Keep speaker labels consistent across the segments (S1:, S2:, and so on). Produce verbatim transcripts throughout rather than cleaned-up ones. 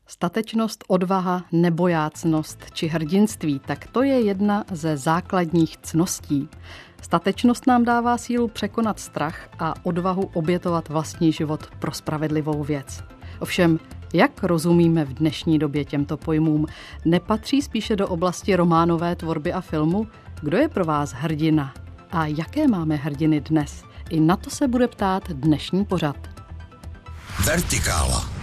S1: Statečnost, odvaha, nebojácnost či hrdinství, tak to je jedna ze základních cností. Statečnost nám dává sílu překonat strach a odvahu obětovat vlastní život pro spravedlivou věc. Ovšem, jak rozumíme v dnešní době těmto pojmům? Nepatří spíše do oblasti románové tvorby a filmu? Kdo je pro vás hrdina? A jaké máme hrdiny dnes? I na to se bude ptát dnešní pořad.
S2: Vertikála.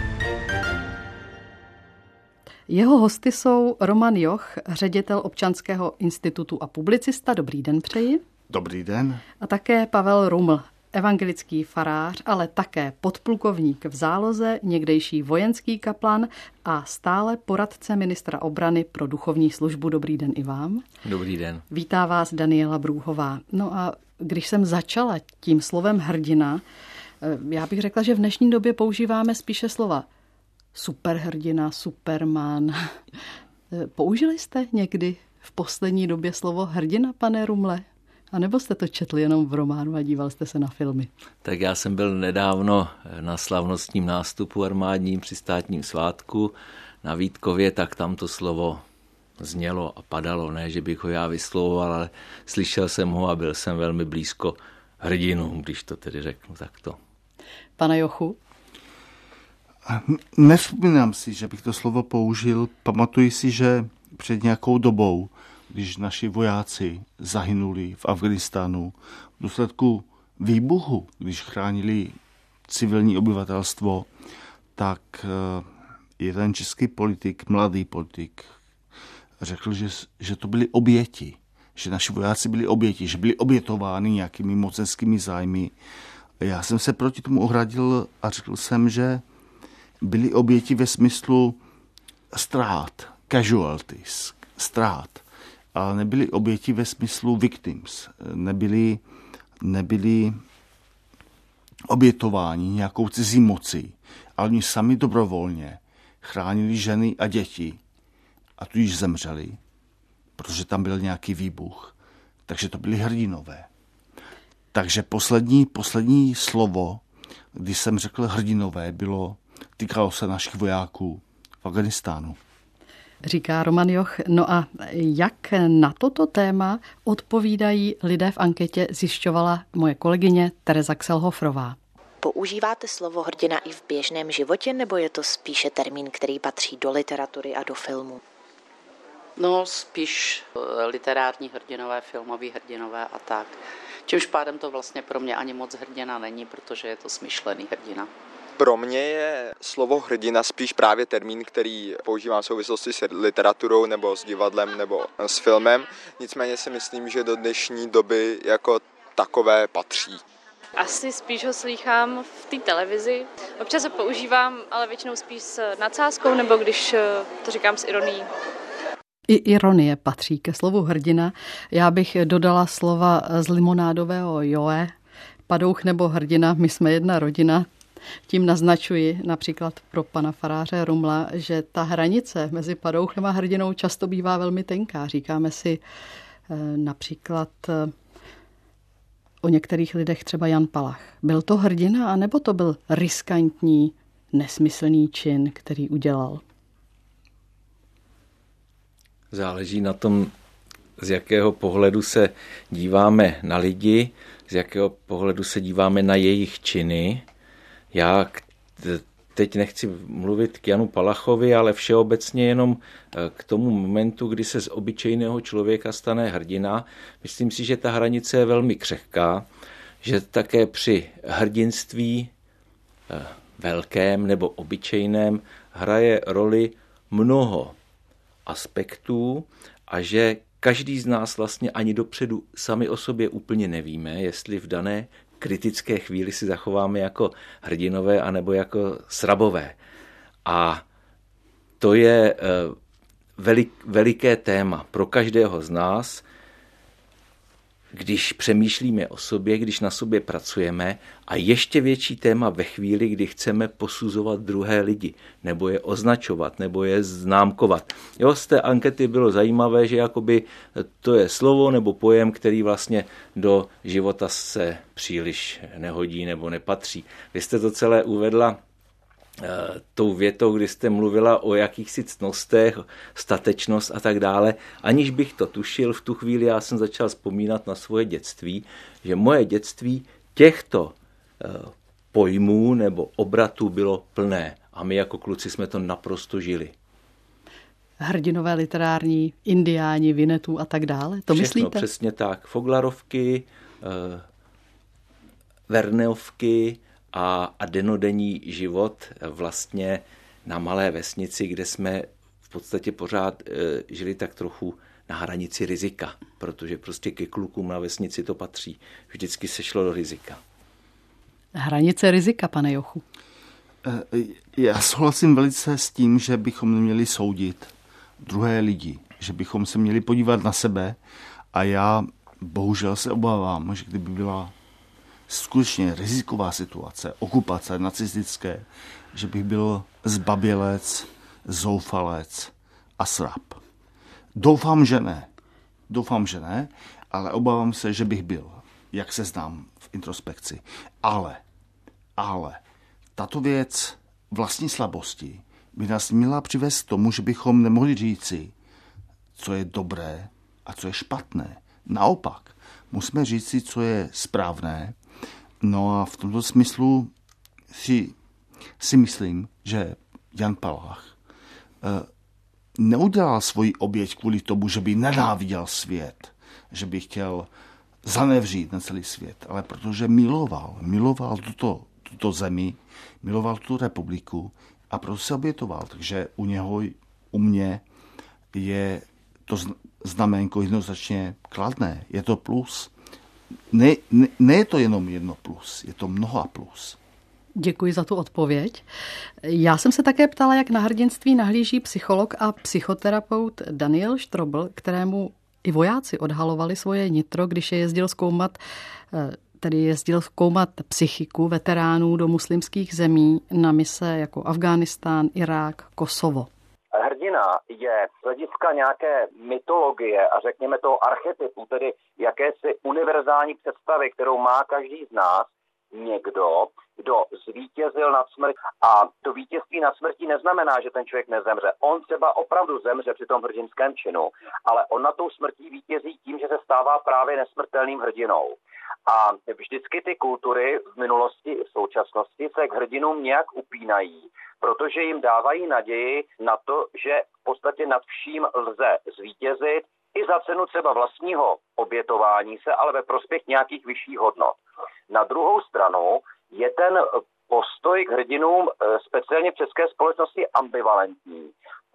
S1: Jeho hosty jsou Roman Joch, ředitel Občanského institutu a publicista. Dobrý den přeji.
S3: Dobrý den.
S1: A také Pavel Ruml, evangelický farář, ale také podplukovník v záloze, někdejší vojenský kaplan a stále poradce ministra obrany pro duchovní službu. Dobrý den i vám.
S4: Dobrý den.
S1: Vítá vás Daniela Brůhová. No a když jsem začala tím slovem hrdina, já bych řekla, že v dnešní době používáme spíše slova superhrdina, superman. Použili jste někdy v poslední době slovo hrdina, pane Rumle? A nebo jste to četli jenom v románu a díval jste se na filmy?
S4: Tak já jsem byl nedávno na slavnostním nástupu armádním při státním svátku na Vítkově, tak tam to slovo znělo a padalo. Ne, že bych ho já vyslovoval, ale slyšel jsem ho a byl jsem velmi blízko hrdinům, když to tedy řeknu takto.
S1: Pane Jochu?
S3: Nevzpomínám si, že bych to slovo použil. Pamatuji si, že před nějakou dobou, když naši vojáci zahynuli v Afghánistánu v důsledku výbuchu, když chránili civilní obyvatelstvo, tak jeden český politik, mladý politik, řekl, že, že to byly oběti, že naši vojáci byli oběti, že byli obětováni nějakými mocenskými zájmy. Já jsem se proti tomu ohradil a řekl jsem, že byli oběti ve smyslu ztrát, casualties, ztrát, ale nebyli oběti ve smyslu victims, nebyli, nebyli obětováni nějakou cizí mocí, ale oni sami dobrovolně chránili ženy a děti a tudíž zemřeli, protože tam byl nějaký výbuch. Takže to byli hrdinové. Takže poslední, poslední slovo, když jsem řekl hrdinové, bylo, týkalo se našich vojáků v Afghánistánu.
S1: Říká Roman Joch. No a jak na toto téma odpovídají lidé v anketě, zjišťovala moje kolegyně Tereza Kselhofrová.
S5: Používáte slovo hrdina i v běžném životě, nebo je to spíše termín, který patří do literatury a do filmu?
S6: No, spíš literární hrdinové, filmoví hrdinové a tak. Čímž pádem to vlastně pro mě ani moc hrdina není, protože je to smyšlený hrdina.
S7: Pro mě je slovo hrdina spíš právě termín, který používám v souvislosti s literaturou nebo s divadlem nebo s filmem. Nicméně si myslím, že do dnešní doby jako takové patří.
S8: Asi spíš ho slýchám v té televizi. Občas ho používám, ale většinou spíš s nadsázkou, nebo když to říkám s ironií.
S1: I ironie patří ke slovu hrdina. Já bych dodala slova z limonádového Joe, padouch nebo hrdina, my jsme jedna rodina. Tím naznačuji například pro pana faráře Rumla, že ta hranice mezi padouchem a hrdinou často bývá velmi tenká. Říkáme si například o některých lidech třeba Jan Palach. Byl to hrdina, anebo to byl riskantní, nesmyslný čin, který udělal?
S4: Záleží na tom, z jakého pohledu se díváme na lidi, z jakého pohledu se díváme na jejich činy. Já teď nechci mluvit k Janu Palachovi, ale všeobecně jenom k tomu momentu, kdy se z obyčejného člověka stane hrdina. Myslím si, že ta hranice je velmi křehká, že také při hrdinství velkém nebo obyčejném hraje roli mnoho aspektů a že každý z nás vlastně ani dopředu sami o sobě úplně nevíme, jestli v dané kritické chvíli si zachováme jako hrdinové anebo jako srabové. A to je velik, veliké téma pro každého z nás, když přemýšlíme o sobě, když na sobě pracujeme, a ještě větší téma ve chvíli, kdy chceme posuzovat druhé lidi, nebo je označovat, nebo je známkovat. Jo, z té ankety bylo zajímavé, že jakoby to je slovo nebo pojem, který vlastně do života se příliš nehodí nebo nepatří. Vy jste to celé uvedla tou větou, kdy jste mluvila o jakýchsi ctnostech, statečnost a tak dále. Aniž bych to tušil, v tu chvíli já jsem začal vzpomínat na svoje dětství, že moje dětství těchto pojmů nebo obratů bylo plné. A my jako kluci jsme to naprosto žili.
S1: Hrdinové literární, indiáni, Vinetů a tak dále, to
S4: Všechno,
S1: myslíte?
S4: Přesně tak. Foglarovky, eh, Verneovky a, a denodenní život vlastně na malé vesnici, kde jsme v podstatě pořád eh, žili tak trochu na hranici rizika, protože prostě ke klukům na vesnici to patří. Vždycky se šlo do rizika.
S1: Hranice rizika, pane Jochu.
S3: Já souhlasím velice s tím, že bychom neměli soudit druhé lidi, že bychom se měli podívat na sebe a já bohužel se obávám, že kdyby byla skutečně riziková situace, okupace nacistické, že bych byl zbabělec, zoufalec a srab. Doufám, že ne. Doufám, že ne, ale obávám se, že bych byl, jak se znám v introspekci. Ale, ale, tato věc vlastní slabosti by nás měla přivést k tomu, že bychom nemohli říci, co je dobré a co je špatné. Naopak, musíme říci, co je správné. No a v tomto smyslu si, si myslím, že Jan Palach eh, neudělal svoji oběť kvůli tomu, že by nenáviděl svět, že by chtěl zanevřít na celý svět, ale protože miloval, miloval tuto, tuto zemi, miloval tu republiku a proto se obětoval. Takže u něho, u mě je to znaménko jednoznačně kladné. Je to plus. Ne, ne, ne je to jenom jedno plus, je to mnoha plus.
S1: Děkuji za tu odpověď. Já jsem se také ptala, jak na hrdinství nahlíží psycholog a psychoterapeut Daniel Strobl, kterému i vojáci odhalovali svoje nitro, když je jezdil zkoumat, tedy jezdil zkoumat psychiku veteránů do muslimských zemí na mise jako Afghánistán, Irák, Kosovo.
S2: Hrdina je z hlediska nějaké mytologie a řekněme toho archetypu, tedy jakési univerzální představy, kterou má každý z nás, někdo, kdo zvítězil nad smrtí. A to vítězství nad smrtí neznamená, že ten člověk nezemře. On třeba opravdu zemře při tom hrdinském činu, ale on na tou smrtí vítězí tím, že se stává právě nesmrtelným hrdinou. A vždycky ty kultury v minulosti i v současnosti se k hrdinům nějak upínají, protože jim dávají naději na to, že v podstatě nad vším lze zvítězit i za cenu třeba vlastního obětování se, ale ve prospěch nějakých vyšších hodnot. Na druhou stranu je ten postoj k hrdinům speciálně v české společnosti ambivalentní,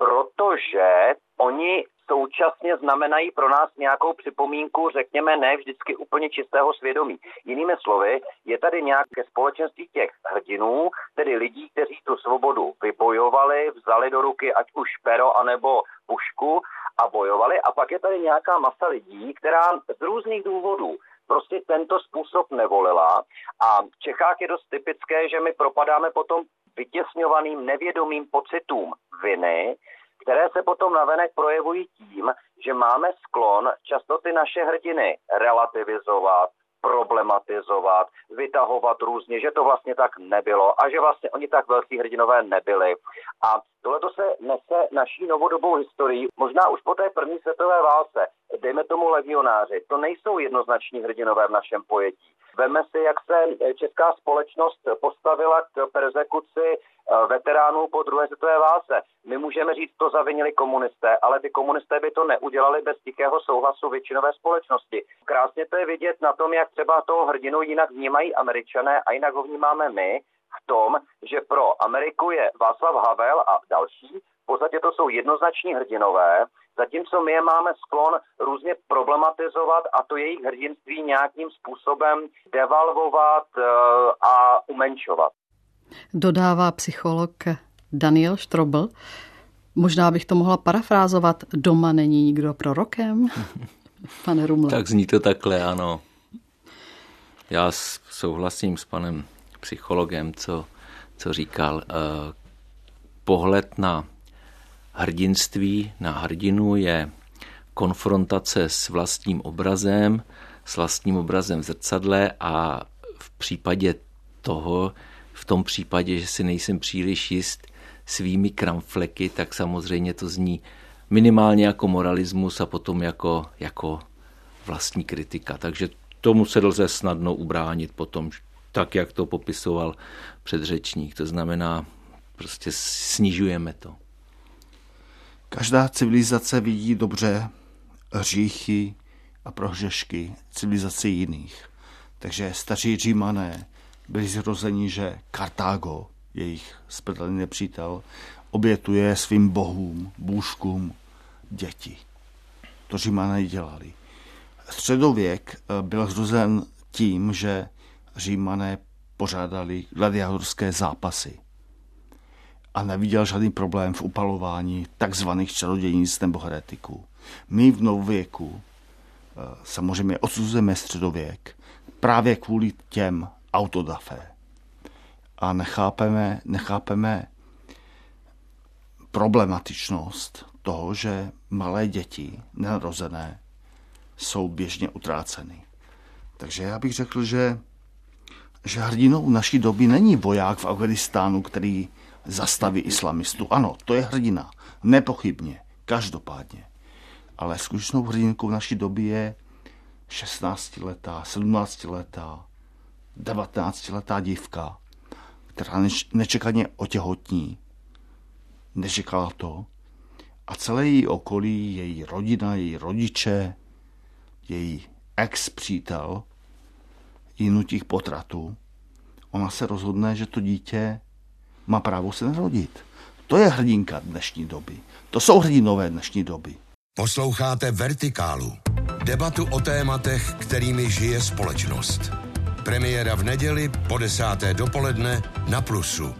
S2: protože oni současně znamenají pro nás nějakou připomínku, řekněme, ne vždycky úplně čistého svědomí. Jinými slovy, je tady nějaké společenství těch hrdinů, tedy lidí, kteří tu svobodu vybojovali, vzali do ruky ať už pero anebo pušku a bojovali. A pak je tady nějaká masa lidí, která z různých důvodů prostě tento způsob nevolila. A v Čechách je dost typické, že my propadáme potom vytěsňovaným nevědomým pocitům viny, které se potom navenek projevují tím, že máme sklon často ty naše hrdiny relativizovat, problematizovat, vytahovat různě, že to vlastně tak nebylo a že vlastně oni tak velcí hrdinové nebyli. A tohleto se nese naší novodobou historií, možná už po té první světové válce, dejme tomu legionáři, to nejsou jednoznační hrdinové v našem pojetí. Veme si, jak se česká společnost postavila k perzekuci veteránů po druhé světové válce. My můžeme říct, to zavinili komunisté, ale ty komunisté by to neudělali bez tichého souhlasu většinové společnosti. Krásně to je vidět na tom, jak třeba toho hrdinu jinak vnímají Američané a jinak ho vnímáme my, v tom, že pro Ameriku je Václav Havel a další, v podstatě to jsou jednoznační hrdinové, zatímco my je máme sklon různě problematizovat a to jejich hrdinství nějakým způsobem devalvovat a umenšovat.
S1: Dodává psycholog Daniel Strobl. Možná bych to mohla parafrázovat. Doma není nikdo prorokem? Pane Rumle.
S4: Tak zní to takhle, ano. Já souhlasím s panem psychologem, co, co říkal. Pohled na hrdinství, na hrdinu je konfrontace s vlastním obrazem, s vlastním obrazem v zrcadle a v případě toho v tom případě, že si nejsem příliš jist svými kramfleky, tak samozřejmě to zní minimálně jako moralismus a potom jako, jako vlastní kritika. Takže tomu se lze snadno ubránit potom, tak jak to popisoval předřečník. To znamená, prostě snižujeme to.
S3: Každá civilizace vidí dobře hříchy a prohřešky civilizace jiných. Takže staří Římané byli zrozeni, že Kartágo, jejich smrtelný nepřítel, obětuje svým bohům, bůžkům děti. To Římané dělali. Středověk byl zrozen tím, že Římané pořádali gladiátorské zápasy a neviděl žádný problém v upalování takzvaných čarodějnic nebo heretiků. My v novověku samozřejmě odsuzujeme středověk právě kvůli těm autodafé. A nechápeme, nechápeme problematičnost toho, že malé děti, nenarozené, jsou běžně utráceny. Takže já bych řekl, že, že hrdinou naší doby není voják v Afghánistánu, který zastaví islamistu. Ano, to je hrdina, nepochybně, každopádně. Ale skutečnou hrdinkou naší doby je šestnáctiletá, sedmnáctiletá, devatenáctiletá dívka, která nečekaně otěhotní, nečekala to, a celé její okolí, její rodina, její rodiče, její ex-přítel ji nutí k potratu. Ona se rozhodne, že to dítě má právo se narodit. To je hrdinka dnešní doby. To jsou hrdinové dnešní doby.
S9: Posloucháte Vertikálu. Debatu o tématech, kterými žije společnost. Premiéra v neděli po desáté dopoledne na Plusu.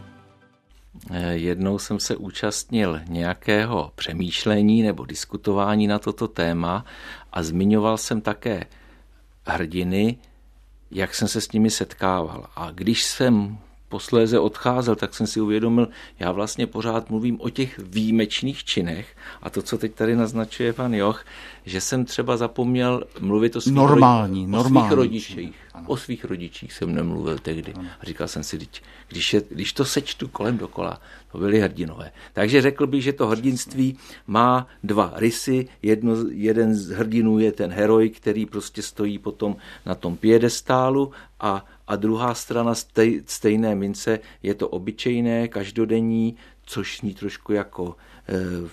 S4: Jednou jsem se účastnil nějakého přemýšlení nebo diskutování na toto téma a zmiňoval jsem také hrdiny, jak jsem se s nimi setkával. A když jsem posléze odcházel, tak jsem si uvědomil, já vlastně pořád mluvím o těch výjimečných činech a to, co teď tady naznačuje pan Joch, že jsem třeba zapomněl mluvit o svých,
S3: normální,
S4: rodi-
S3: normální
S4: o svých rodičích. Ano. O svých rodičích jsem nemluvil tehdy. Ano. A říkal jsem si, když, je, když to sečtu kolem dokola, to byli hrdinové. Takže řekl bych, že to hrdinství má dva rysy. Jedno, jeden z hrdinů je ten heroj, který prostě stojí potom na tom piedestálu a A druhá strana stej, stejné mince je to obyčejné, každodenní, což zní trošku jako e,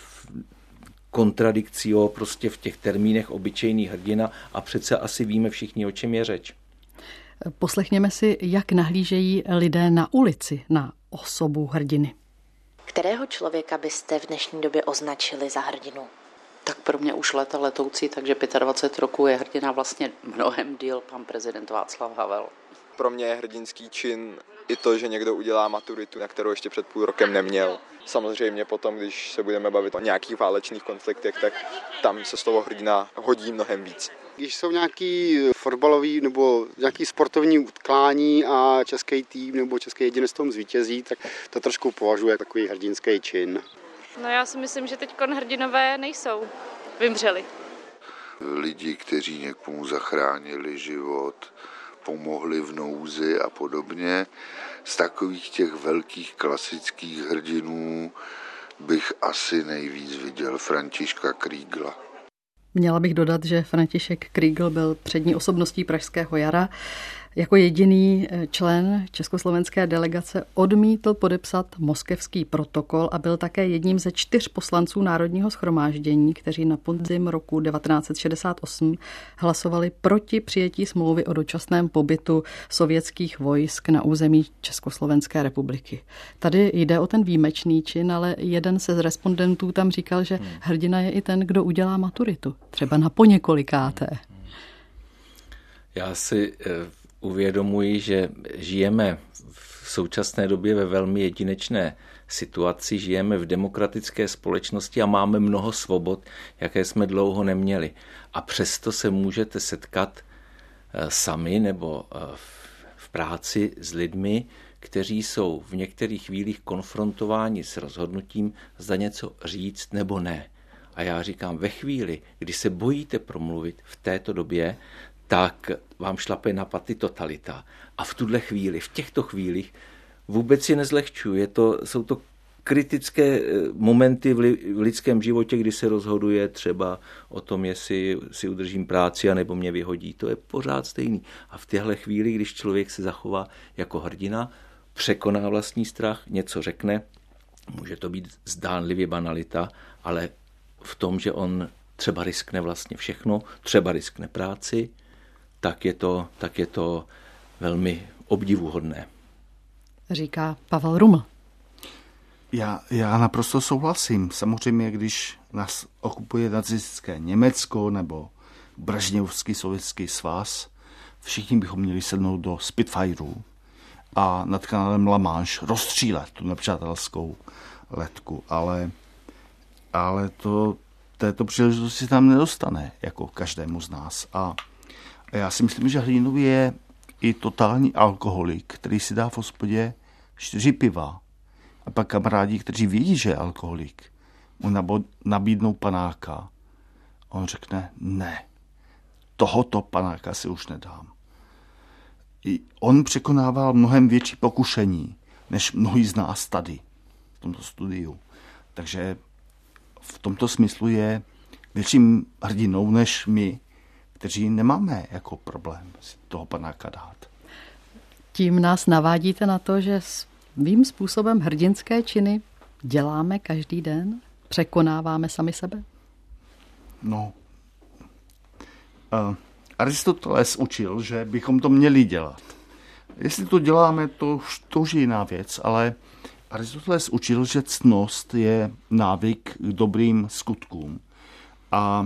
S4: kontradikcio prostě v těch termínech obyčejný hrdina a přece asi víme všichni, o čem je řeč.
S1: Poslechněme si, jak nahlížejí lidé na ulici na osobu hrdiny.
S5: Kterého člověka byste v dnešní době označili za hrdinu?
S6: Tak pro mě už léta letoucí, takže dvacet pět roků je hrdina vlastně mnohem díl pan prezident Václav Havel.
S7: Pro mě je hrdinský čin i to, že někdo udělá maturitu, na kterou ještě před půl rokem neměl. Samozřejmě potom, když se budeme bavit o nějakých válečných konfliktech, tak tam se slovo hrdina hodí mnohem víc.
S10: Když jsou nějaký fotbalový nebo nějaký sportovní utkání a český tým nebo český jedinec tom zvítězí, tak to trošku považuje takový hrdinský čin.
S8: No já si myslím, že teď hrdinové nejsou. Vymřeli.
S11: Lidi, kteří někomu zachránili život, pomohli v nouzi a podobně. Z takových těch velkých klasických hrdinů bych asi nejvíc viděl Františka Krígla.
S1: Měla bych dodat, že František Krígl byl přední osobností Pražského jara. Jako jediný člen československé delegace odmítl podepsat moskevský protokol a byl také jedním ze čtyř poslanců Národního shromáždění, kteří na podzim roku devatenáct set šedesát osm hlasovali proti přijetí smlouvy o dočasném pobytu sovětských vojsk na území Československé republiky. Tady jde o ten výjimečný čin, ale jeden se z respondentů tam říkal, že hrdina je i ten, kdo udělá maturitu, třeba na poněkolikáté.
S4: Já si uvědomuji, že žijeme v současné době ve velmi jedinečné situaci, žijeme v demokratické společnosti a máme mnoho svobod, jaké jsme dlouho neměli. A přesto se můžete setkat sami nebo v práci s lidmi, kteří jsou v některých chvílích konfrontováni s rozhodnutím, zda něco říct nebo ne. A já říkám, ve chvíli, kdy se bojíte promluvit v této době, tak vám šlape na paty totalita. A v tuhle chvíli, v těchto chvílích vůbec si nezlehčuju. Je to, jsou to kritické momenty v lidském životě, kdy se rozhoduje třeba o tom, jestli si udržím práci a nebo mě vyhodí. To je pořád stejný. A v téhle chvíli, když člověk se zachová jako hrdina, překoná vlastní strach, něco řekne, může to být zdánlivě banalita, ale v tom, že on třeba riskne vlastně všechno, třeba riskne práci, tak je to, tak je to velmi obdivuhodné.
S1: Říká Pavel Ruml.
S3: Já, já naprosto souhlasím. Samozřejmě, když nás okupuje nacistické Německo nebo Brežněvský sovětský svaz, všichni bychom měli sednout do Spitfireů a nad kanálem La Manche rozstřílet tu nepřátelskou letku, ale, ale to této příležitosti tam nedostane, jako každému z nás. A já si myslím, že hrdinou je i totální alkoholik, který si dá v hospodě čtyři piva. A pak kamarádi, kteří vědí, že je alkoholik, mu nabídnou panáka. On řekne, ne, tohoto panáka si už nedám. I on překonával mnohem větší pokušení, než mnohí z nás tady, v tomto studiu. Takže v tomto smyslu je větším hrdinou než my, kteří nemáme jako problém si toho panáka dát.
S1: Tím nás navádíte na to, že svým způsobem hrdinské činy děláme každý den? Překonáváme sami sebe?
S3: No, uh, Aristoteles učil, že bychom to měli dělat. Jestli to děláme, to, to už je jiná věc, ale Aristoteles učil, že ctnost je návyk k dobrým skutkům. A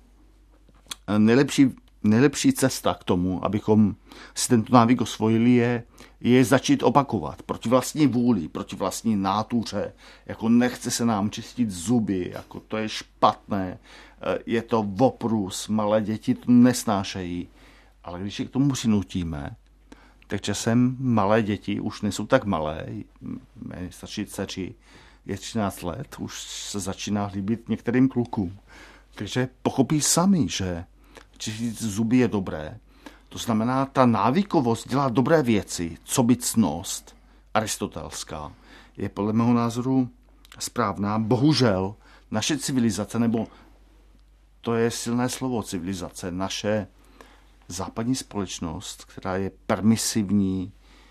S3: nejlepší, nejlepší cesta k tomu, abychom si tento návyk osvojili, je, je začít opakovat proti vlastní vůli, proti vlastní nátuře, jako nechce se nám čistit zuby, jako to je špatné, je to oprus, malé děti to nesnášejí. Ale když je k tomu přinutíme, tak časem malé děti už nejsou tak malé, mé starší dceři je třináct let, už se začíná líbit některým klukům. Takže pochopí sami, že čistit zuby je dobré. To znamená, ta návykovost dělat dobré věci, co by ctnost aristotelská, je podle mého názoru správná. Bohužel naše civilizace, nebo to je silné slovo civilizace, naše západní společnost, která je permisivní,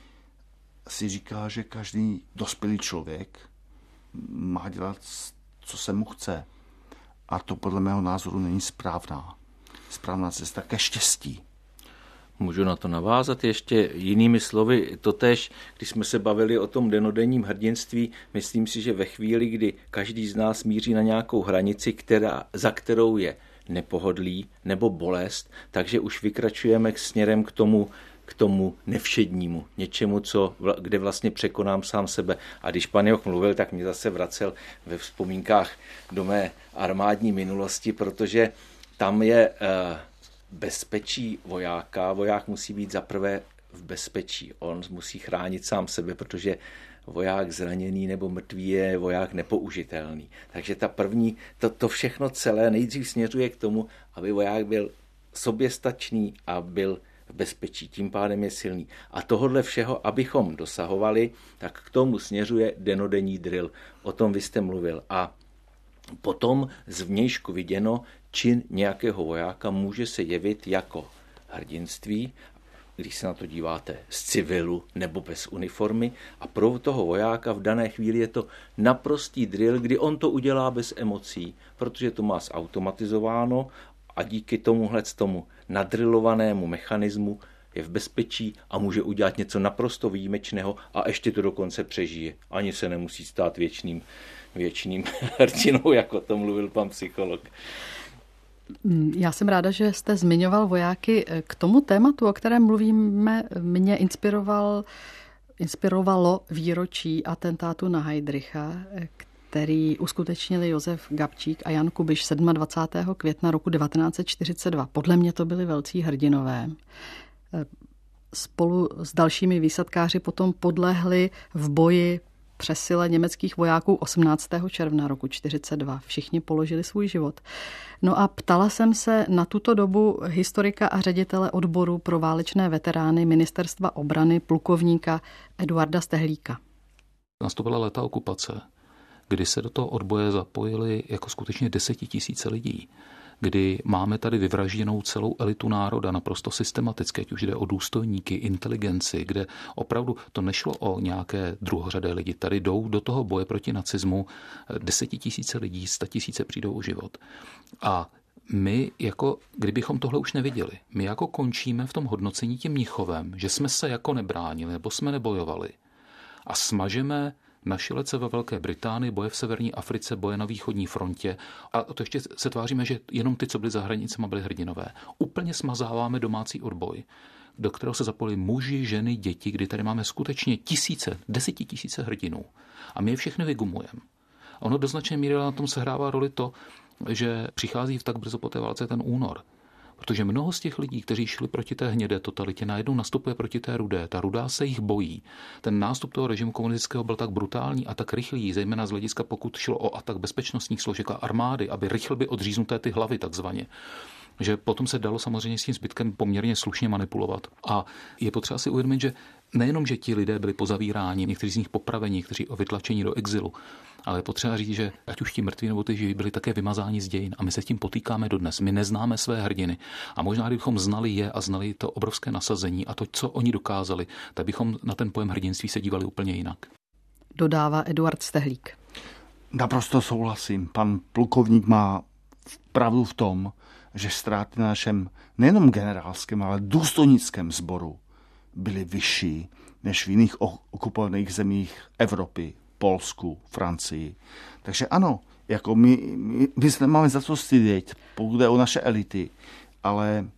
S3: si říká, že každý dospělý člověk má dělat, co se mu chce. A to podle mého názoru není správná. Správná cesta ke štěstí.
S4: Můžu na to navázat ještě jinými slovy. Totéž, když jsme se bavili o tom denodenním hrdinství, myslím si, že ve chvíli, kdy každý z nás míří na nějakou hranici, která, za kterou je nepohodlí nebo bolest, takže už vykračujeme k směrem k tomu, k tomu nevšednímu, něčemu, co, kde vlastně překonám sám sebe. A když pan Joch mluvil, tak mě zase vracel ve vzpomínkách do mé armádní minulosti, protože tam je eh, bezpečí vojáka. Voják musí být zaprvé v bezpečí. On musí chránit sám sebe, protože voják zraněný nebo mrtvý je voják nepoužitelný. Takže ta první, to, to všechno celé nejdřív směřuje k tomu, aby voják byl soběstačný a byl v bezpečí, tím pádem je silný. A tohodle všeho, abychom dosahovali, tak k tomu směřuje denodenní drill. O tom vy jste mluvil. A potom zvnějšku viděno, čin nějakého vojáka může se jevit jako hrdinství, když se na to díváte z civilu nebo bez uniformy, a pro toho vojáka v dané chvíli je to naprostý drill, kdy on to udělá bez emocí, protože to má zautomatizováno a díky tomuhle tomu nadrilovanému mechanismu je v bezpečí a může udělat něco naprosto výjimečného a ještě to dokonce přežije. Ani se nemusí stát věčným, věčným hrdinou, jako to mluvil pan psycholog.
S1: Já jsem ráda, že jste zmiňoval vojáky. K tomu tématu, o kterém mluvíme, mě inspiroval, inspirovalo výročí atentátu na Heydricha, který uskutečnili Josef Gabčík a Jan Kubiš dvacátého sedmého května roku devatenáct set čtyřicet dva. Podle mě to byli velcí hrdinové. Spolu s dalšími výsadkáři potom podlehli v boji přesile německých vojáků osmnáctého června roku čtyřicet dva. Všichni položili svůj život. No a ptala jsem se na tuto dobu historika a ředitele odboru pro válečné veterány Ministerstva obrany plukovníka Eduarda Stehlíka.
S12: Nastoupila léta okupace, kdy se do toho odboje zapojili jako skutečně desetitisíce lidí, kdy máme tady vyvražděnou celou elitu národa naprosto systematicky, ať už jde o důstojníky, inteligenci, kde opravdu to nešlo o nějaké druhořadé lidi. Tady jdou do toho boje proti nacismu desetitisíce lidí, statisíce přijdou o život. A my, jako kdybychom tohle už neviděli, my jako končíme v tom hodnocení tím Mnichovem, že jsme se jako nebránili nebo jsme nebojovali a smažeme naši lece ve Velké Británii, boje v severní Africe, boje na východní frontě a to ještě se tváříme, že jenom ty, co byli za hranicemi, byli hrdinové. Úplně smazáváme domácí odboj, do kterého se zapojili muži, ženy, děti, kdy tady máme skutečně tisíce, desetitisíce hrdinů a my je všechny vygumujeme. Ono do značné míry na tom sehrává roli to, že přichází v tak brzo po té válce ten únor. Protože mnoho z těch lidí, kteří šli proti té hnědé totalitě, najednou nastupuje proti té rudé. Ta rudá se jich bojí. Ten nástup toho režimu komunistického byl tak brutální a tak rychlý, zejména z hlediska, pokud šlo o atak bezpečnostních složek a armády, aby rychle by odříznuté ty hlavy takzvaně. Že potom se dalo samozřejmě s tím zbytkem poměrně slušně manipulovat. A je potřeba si uvědomit, že nejenom, že ti lidé byli pozavíráni, někteří z nich popraveni, někteří vytlačeni do exilu, ale je potřeba říct, že ať už ti mrtví nebo ty živí byli také vymazáni z dějin a my se s tím potýkáme dodnes. My neznáme své hrdiny a možná kdybychom znali je a znali to obrovské nasazení a to, co oni dokázali, tak bychom na ten pojem hrdinství se dívali úplně jinak.
S1: Dodává Eduard Stehlík.
S3: Naprosto souhlasím. Pan plukovník má pravdu v tom, že ztráty na našem nejenom generálském, ale důstojnickém sboru byly vyšší než v jiných okupovaných zemích Evropy, Polsku, Francii. Takže ano, jako my, my, my se nemáme za co stydět, pokud jde o naše elity, ale,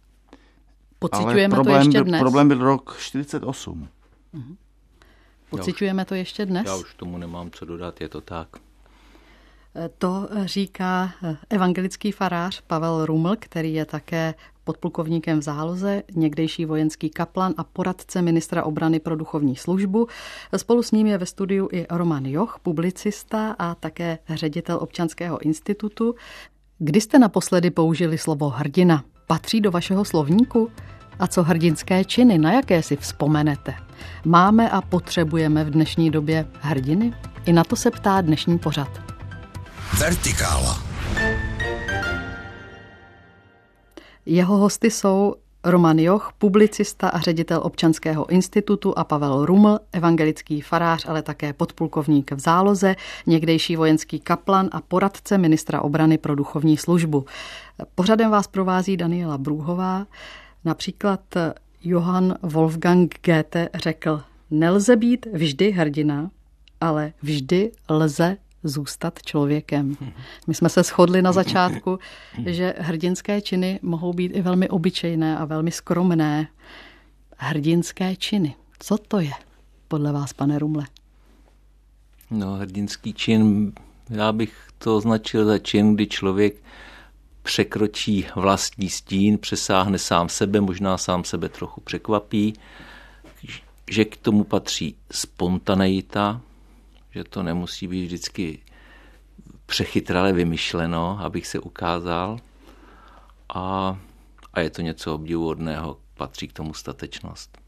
S3: ale problém,
S1: to ještě
S3: byl,
S1: dnes.
S3: problém byl rok čtyřicet osm.
S1: Mhm. Pociťujeme to ještě dnes?
S4: Já už tomu nemám co dodat, je to tak.
S1: To říká evangelický farář Pavel Ruml, který je také podplukovníkem v záloze, někdejší vojenský kaplan a poradce ministra obrany pro duchovní službu. Spolu s ním je ve studiu i Roman Joch, publicista a také ředitel Občanského institutu. Kdy jste naposledy použili slovo hrdina? Patří do vašeho slovníku? A co hrdinské činy, na jaké si vzpomenete? Máme a potřebujeme v dnešní době hrdiny? I na to se ptá dnešní pořad.
S9: Vertikála.
S1: Jeho hosty jsou Roman Joch, publicista a ředitel Občanského institutu a Pavel Ruml, evangelický farář, ale také podplukovník v záloze, někdejší vojenský kaplan a poradce ministra obrany pro duchovní službu. Pořadem vás provází Daniela Brůhová. Například Johann Wolfgang Goethe řekl, nelze být vždy hrdina, ale vždy lze zůstat člověkem. My jsme se shodli na začátku, že hrdinské činy mohou být i velmi obyčejné a velmi skromné. Hrdinské činy. Co to je podle vás, pane Rumle?
S4: No, hrdinský čin, já bych to označil za čin, kdy člověk překročí vlastní stín, přesáhne sám sebe, možná sám sebe trochu překvapí, že k tomu patří spontaneita, že to nemusí být vždycky přechytrale vymyšleno, abych se ukázal. A, a je to něco obdivuhodného, patří k tomu statečnost.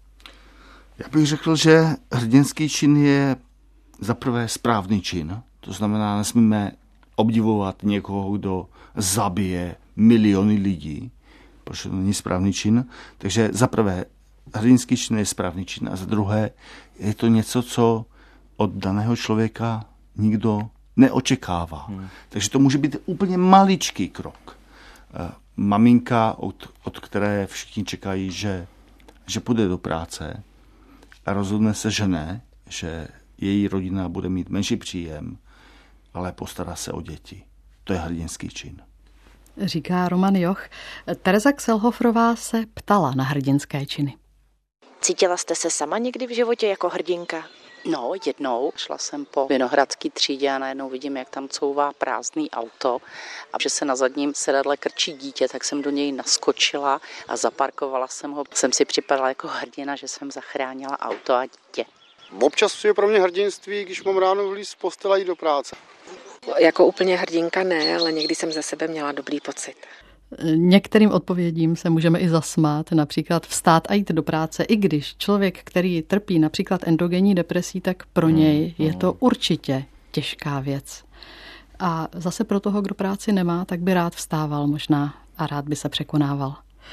S3: Já bych řekl, že hrdinský čin je za prvé správný čin. To znamená, nesmíme obdivovat někoho, kdo zabije miliony lidí, protože to není správný čin. Takže za prvé, hrdinský čin je správný čin a za druhé, je to něco, co od daného člověka nikdo neočekává. Hmm. Takže to může být úplně maličký krok. Maminka, od, od které všichni čekají, že, že půjde do práce a rozhodne se, že ne, že její rodina bude mít menší příjem, ale postará se o děti. To je hrdinský čin.
S1: Říká Roman Joch. Tereza Kselhofrová se ptala na hrdinské činy.
S5: Cítila jste se sama někdy v životě jako hrdinka?
S6: No, jednou šla jsem po Vinohradské třídě a najednou vidím, jak tam couvá prázdný auto a že se na zadním sedadle krčí dítě, tak jsem do něj naskočila a zaparkovala jsem ho. Jsem si připadala jako hrdina, že jsem zachránila auto a dítě.
S10: Občas je pro mě hrdinství, když mám ráno vlíz z postele a jít do práce.
S13: Jako úplně hrdinka ne, ale někdy jsem ze sebe měla dobrý pocit.
S1: Některým odpovědím se můžeme i zasmát, například vstát a jít do práce, i když člověk, který trpí například endogenní depresí, tak pro něj je to určitě těžká věc. A zase pro toho, kdo práci nemá, tak by rád vstával možná a rád by se překonával.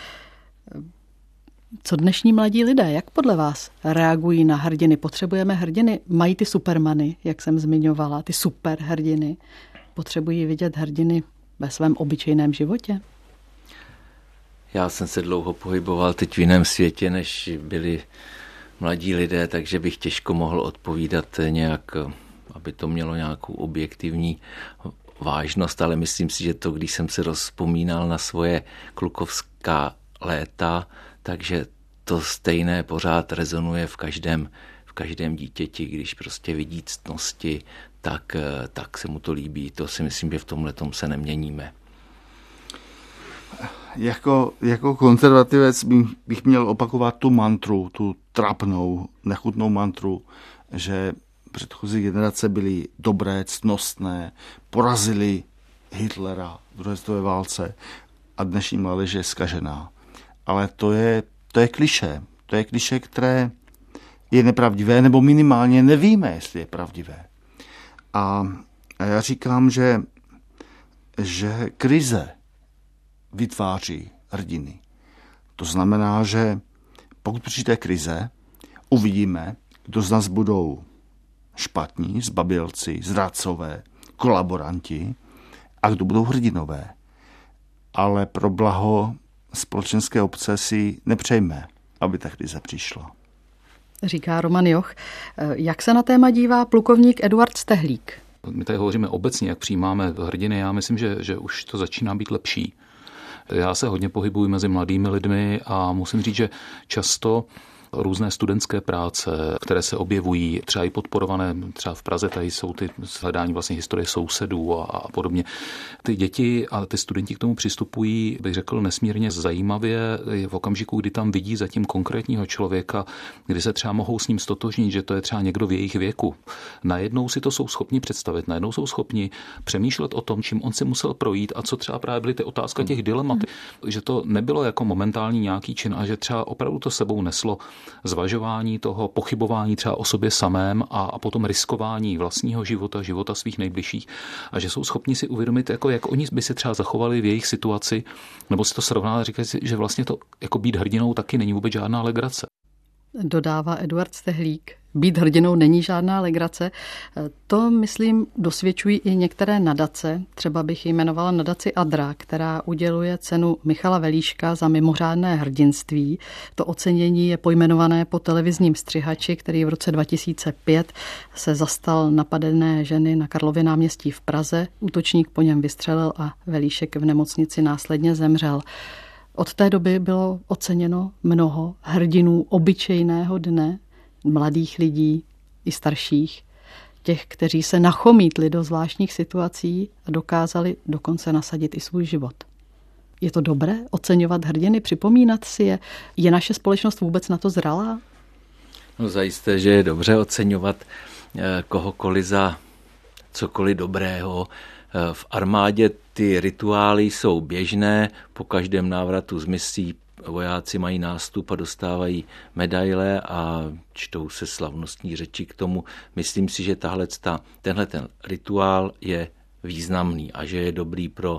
S1: Co dnešní mladí lidé, jak podle vás reagují na hrdiny? Potřebujeme hrdiny? Mají ty supermany, jak jsem zmiňovala, ty superhrdiny? Potřebují vidět hrdiny ve svém obyčejném životě?
S4: Já jsem se dlouho pohyboval teď v jiném světě, než byli mladí lidé, takže bych těžko mohl odpovídat nějak, aby to mělo nějakou objektivní vážnost, ale myslím si, že to, když jsem se rozpomínal na svoje klukovská léta, takže to stejné pořád rezonuje v každém, v každém dítěti, když prostě vidí ctnosti, tak, tak se mu to líbí. To si myslím, že v tomhletom se neměníme.
S3: Jako, jako konzervativec bych, bych měl opakovat tu mantru, tu trapnou, nechutnou mantru, že předchozí generace byly dobré, ctnostné, porazili Hitlera v druhé světové válce a dnešní mládež je zkažená. Ale to je, to je klišé. To je klišé, které je nepravdivé, nebo minimálně nevíme, jestli je pravdivé. A, a já říkám, že, že krize vytváří hrdiny. To znamená, že pokud přijde krize, uvidíme, kdo z nás budou špatní, zbabělci, zrádcové, kolaboranti a kdo budou hrdinové. Ale pro blaho společenské obce si nepřejme, aby ta krize přišla.
S1: Říká Roman Joch. Jak se na téma dívá plukovník Eduard Stehlík?
S12: My tady hovoříme obecně, jak přijímáme hrdiny. Já myslím, že, že už to začíná být lepší. Já se hodně pohybuji mezi mladými lidmi a musím říct, že často různé studentské práce, které se objevují, třeba i podporované, třeba v Praze, tady jsou ty hledání vlastně historie sousedů a, a podobně. Ty děti a ty studenti k tomu přistupují, bych řekl, nesmírně zajímavě v okamžiku, kdy tam vidí zatím konkrétního člověka, kdy se třeba mohou s ním stotožnit, že to je třeba někdo v jejich věku. Najednou si to jsou schopni představit, najednou jsou schopni přemýšlet o tom, čím on si musel projít a co třeba právě byly ty otázka těch dilemat, že to nebylo jako momentální nějaký čin a že třeba opravdu to sebou neslo zvažování toho, pochybování třeba o sobě samém a, a potom riskování vlastního života, života svých nejbližších a že jsou schopni si uvědomit, jako jak oni by se třeba zachovali v jejich situaci, nebo si to srovnat a říkat si, že vlastně to jako být hrdinou taky není vůbec žádná legrace.
S1: Dodává Eduard Stehlík. Být hrdinou není žádná legrace. To, myslím, dosvědčují i některé nadace. Třeba bych jmenovala nadaci Adra, která uděluje cenu Michala Velíška za mimořádné hrdinství. To ocenění je pojmenované po televizním střihači, který v roce dva tisíce pět se zastal napadené ženy na Karlově náměstí v Praze. Útočník po něm vystřelil a Velíšek v nemocnici následně zemřel. Od té doby bylo oceněno mnoho hrdinů obyčejného dne, mladých lidí i starších, těch, kteří se nachomítli do zvláštních situací a dokázali dokonce nasadit i svůj život. Je to dobré oceňovat hrdiny, připomínat si je? Je naše společnost vůbec na to zralá?
S4: No zajisté, že je dobře oceňovat kohokoliv za cokoliv dobrého. V armádě ty rituály jsou běžné, po každém návratu z misí vojáci mají nástup a dostávají medaile a čtou se slavnostní řeči k tomu. Myslím si, že tahle, tenhle ten rituál je významný a že je dobrý pro uh,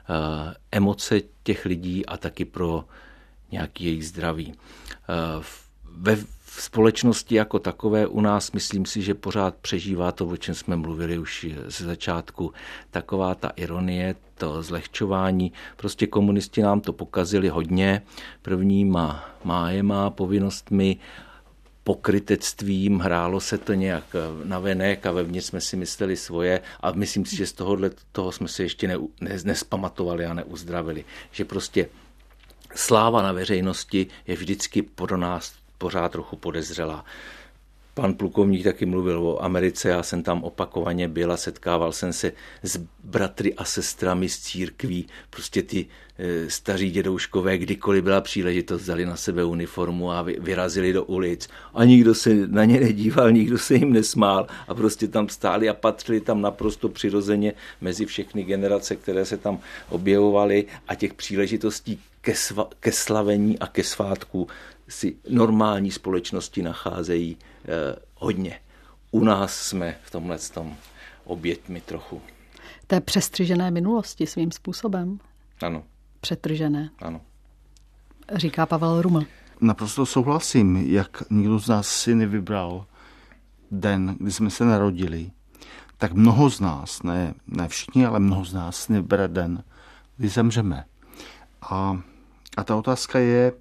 S4: emoce těch lidí a taky pro nějaký jejich zdraví. Uh, ve V společnosti jako takové u nás, myslím si, že pořád přežívá to, o čem jsme mluvili už ze začátku, taková ta ironie, to zlehčování. Prostě komunisti nám to pokazili hodně prvníma májema, povinnostmi, pokrytectvím, hrálo se to nějak navenek a vevnitř jsme si mysleli svoje a myslím si, že z tohohle toho jsme se ještě ne, ne, nespamatovali a neuzdravili. Že prostě sláva na veřejnosti je vždycky pro nás pořád trochu podezřelá. pan plukovník taky mluvil o Americe, já jsem tam opakovaně byl a setkával jsem se s bratry a sestrami z církví, prostě ty e, staří dědouškové, kdykoliv byla příležitost, vzali na sebe uniformu a vy, vyrazili do ulic a nikdo se na ně nedíval, nikdo se jim nesmál a prostě tam stáli a patřili tam naprosto přirozeně mezi všechny generace, které se tam objevovaly a těch příležitostí ke, sva, ke slavení a ke svátku si normální společnosti nacházejí eh, hodně. U nás jsme v tomhle tom oběťmi trochu.
S1: Té přestřižené minulosti svým způsobem?
S4: Ano.
S1: Přetržené?
S4: Ano.
S1: Říká Pavel Ruml.
S3: Naprosto souhlasím, jak nikdo z nás si nevybral den, kdy jsme se narodili, tak mnoho z nás, ne, ne všichni, ale mnoho z nás nevybere den, kdy zemřeme. A, a ta otázka je,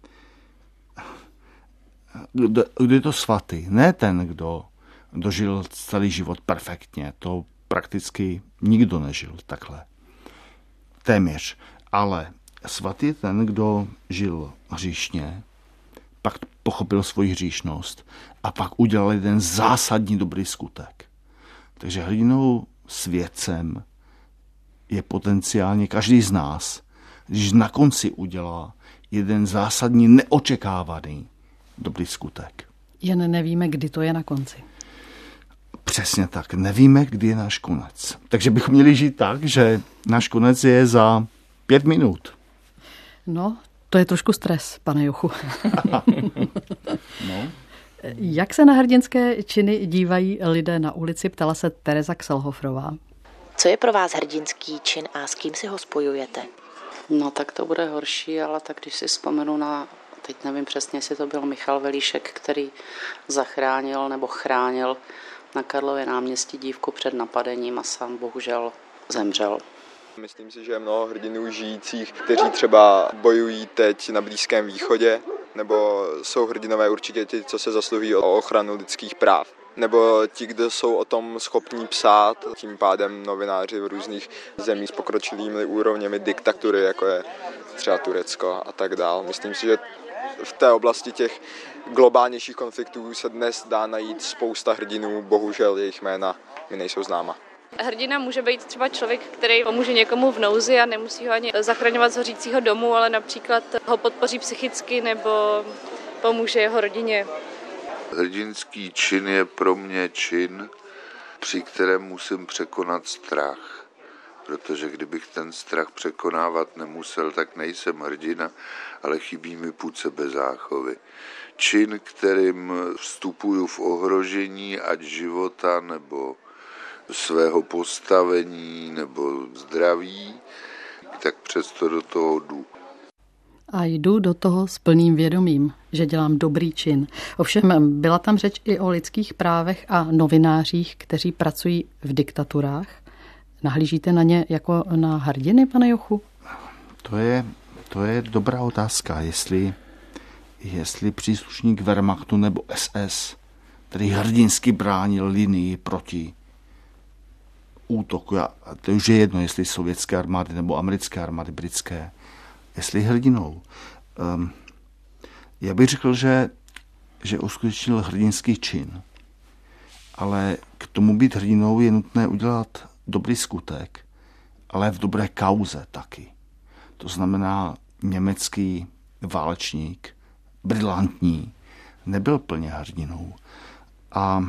S3: kdo, kdo je to svatý? Ne ten, kdo dožil celý život perfektně. To prakticky nikdo nežil takhle. Téměř. Ale svatý je ten, kdo žil hříšně, pak pochopil svoji hříšnost a pak udělal jeden zásadní dobrý skutek. Takže hrdinou světcem je potenciálně každý z nás, když na konci udělá jeden zásadní neočekávaný dobrý skutek.
S1: Jen nevíme, kdy to je na konci.
S3: Přesně tak. Nevíme, kdy je náš konec. Takže bychom měli žít tak, že náš konec je za pět minut.
S1: No, to je trošku stres, pane Jochu.
S3: No.
S1: Jak se na hrdinské činy dívají lidé na ulici, ptala se Tereza Kselhofrová.
S5: Co je pro vás hrdinský čin a s kým si ho spojujete?
S6: No tak to bude horší, ale tak když si vzpomenu na, teď nevím přesně, jestli to byl Michal Velíšek, který zachránil nebo chránil na Karlově náměstí dívku před napadením a sám bohužel zemřel.
S7: Myslím si, že je mnoho hrdinů žijících, kteří třeba bojují teď na Blízkém východě, nebo jsou hrdinové určitě ti, co se zasluhují o ochranu lidských práv. Nebo ti, kdo jsou o tom schopní psát, tím pádem novináři v různých zemích s pokročilými úrovněmi diktatury, jako je třeba Turecko a tak dál. Myslím si, že v té oblasti těch globálnějších konfliktů se dnes dá najít spousta hrdinů, bohužel jejich jména mi nejsou známa.
S8: Hrdina může být třeba člověk, který pomůže někomu v nouzi a nemusí ho ani zachraňovat z hořícího domu, ale například ho podpoří psychicky nebo pomůže jeho rodině.
S11: Hrdinský čin je pro mě čin, při kterém musím překonat strach. Protože kdybych ten strach překonávat nemusel, tak nejsem hrdina, ale chybí mi pud sebezáchovy. Čin, kterým vstupuju v ohrožení ať života nebo svého postavení nebo zdraví, tak přesto do toho jdu.
S1: A jdu do toho s plným vědomím, že dělám dobrý čin. Ovšem byla tam řeč i o lidských právech a novinářích, kteří pracují v diktaturách. Nahlížíte na ně jako na hrdiny, pane Jochu?
S3: To je, to je dobrá otázka, jestli, jestli příslušník Wehrmachtu nebo S S, který hrdinsky bránil linii proti útoku, a to už je jedno, jestli sovětské armády nebo americké armády, britské, jestli hrdinou. Um, já bych řekl, že, že uskutečnil hrdinský čin, ale k tomu být hrdinou je nutné udělat dobrý skutek, ale v dobré kauze taky. To znamená, německý válečník, brilantní, nebyl plně hrdinou. A,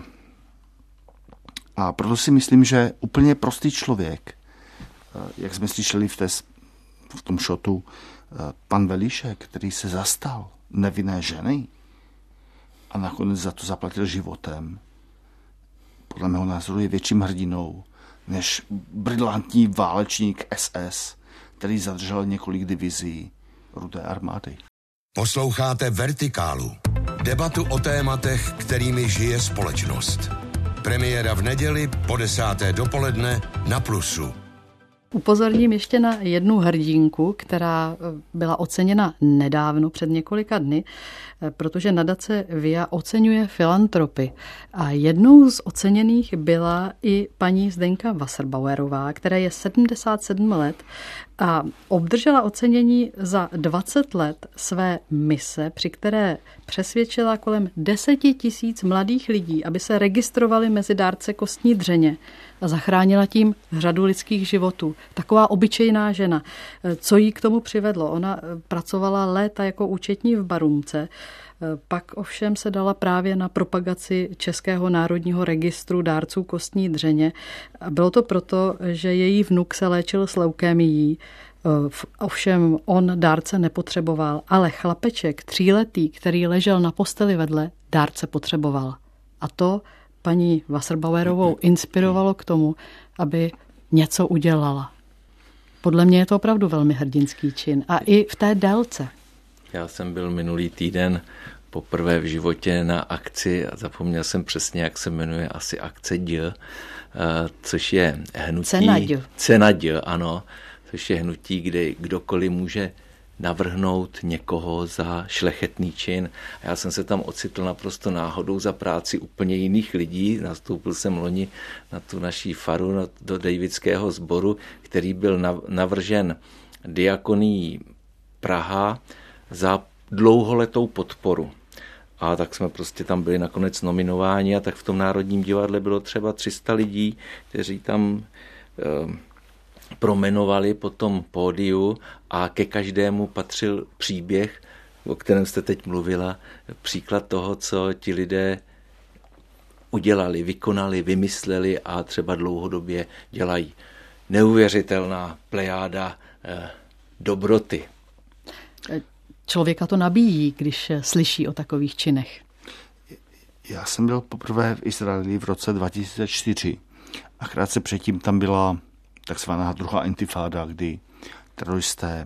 S3: a proto si myslím, že úplně prostý člověk, jak jsme slyšeli v, té, v tom šotu, pan Velíšek, který se zastal nevinné ženy a nakonec za to zaplatil životem, podle mého názoru je větším hrdinou než brilantní válečník S S, který zadržel několik divizí Rudé armády.
S9: Posloucháte Vertikálu. Debatu o tématech, kterými žije společnost. Premiéra v neděli po desáté dopoledne na Plusu.
S1: Upozorním ještě na jednu hrdinku, která byla oceněna nedávno, před několika dny, protože nadace Via oceňuje filantropy. A jednou z oceněných byla i paní Zdenka Wasserbauerová, která je sedmdesát sedm let a obdržela ocenění za dvacet let své mise, při které přesvědčila kolem deseti tisíc mladých lidí, aby se registrovali mezi dárce kostní dřeně a zachránila tím řadu lidských životů. Taková obyčejná žena. Co jí k tomu přivedlo? Ona pracovala léta jako účetní v Barunce, pak ovšem se dala právě na propagaci Českého národního registru dárců kostní dřeně. Bylo to proto, že její vnuk se léčil s leukémií. Ovšem on dárce nepotřeboval, ale chlapeček tříletý, který ležel na posteli vedle, dárce potřeboval. A to paní Wasserbauerovou inspirovalo k tomu, aby něco udělala. Podle mě je to opravdu velmi hrdinský čin. A i v té délce.
S4: Já jsem byl minulý týden poprvé v životě na akci a zapomněl jsem přesně, jak se jmenuje, asi akce D, což je hnutí...
S1: Cena D.
S4: Cena D, ano, což je hnutí, kde kdokoliv může navrhnout někoho za šlechetný čin. A já jsem se tam ocitl naprosto náhodou za práci úplně jiných lidí. Nastoupil jsem loni na tu naší faru, do Davidského sboru, který byl navržen Diakonií Praha za dlouholetou podporu. A tak jsme prostě tam byli nakonec nominováni a tak v tom Národním divadle bylo třeba tři sta lidí, kteří tam eh, promenovali po tom pódiu a ke každému patřil příběh, o kterém jste teď mluvila, příklad toho, co ti lidé udělali, vykonali, vymysleli a třeba dlouhodobě dělají. Neuvěřitelná plejáda eh, dobroty.
S1: Člověka to nabíjí, když slyší o takových činech.
S3: Já jsem byl poprvé v Izraeli v roce dva tisíce čtyři a krátce předtím tam byla takzvaná druhá intifáda, kdy teroristé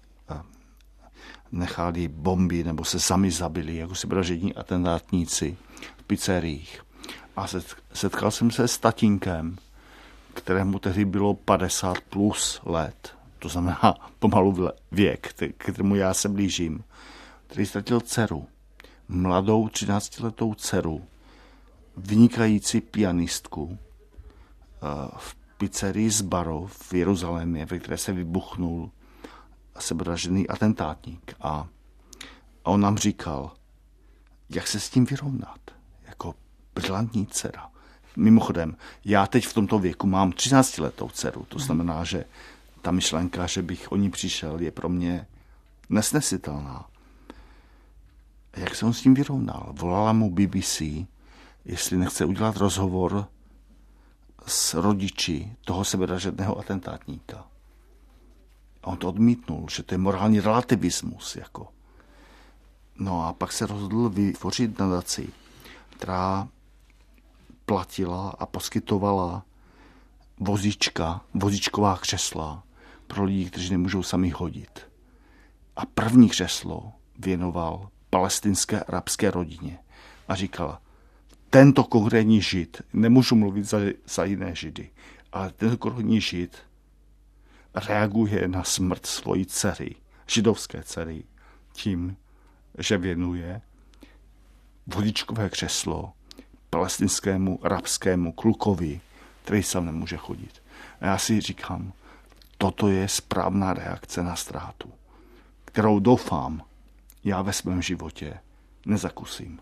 S3: nechali bomby nebo se sami zabili jako sebevražední atentátníci v pizzeriích. A setkal jsem se s tatínkem, kterému tehdy bylo padesát plus let. To znamená pomalu věk, kterému já se blížím, který ztratil dceru, mladou třináctiletou dceru, vynikající pianistku v pizzerii Sbarov v Jeruzalémě, ve které se vybuchnul sebevražedný atentátník. A on nám říkal, jak se s tím vyrovnat, jako brilantní dcera. Mimochodem, já teď v tomto věku mám třináctiletou dceru, to znamená, že ta myšlenka, že bych o ní přišel, je pro mě nesnesitelná. Jak se on s tím vyrovnal? Volala mu B B C, jestli nechce udělat rozhovor s rodiči toho sebevražedného atentátníka. A on to odmítnul, že to je morální relativismus. Jako. No a pak se rozhodl vytvořit nadaci, která platila a poskytovala vozíčka, vozíčková křesla pro lidi, kteří nemůžou sami chodit. A první křeslo věnoval palestinské arabské rodině a říkal, tento konkrétní žid, nemůžu mluvit za, za jiné židy, ale tento konkrétní žid reaguje na smrt svojí dcery, židovské dcery, tím, že věnuje vozíčkové křeslo palestinskému arabskému klukovi, který sám nemůže chodit. A já si říkám, toto je správná reakce na ztrátu, kterou doufám, já ve svém životě nezakusím.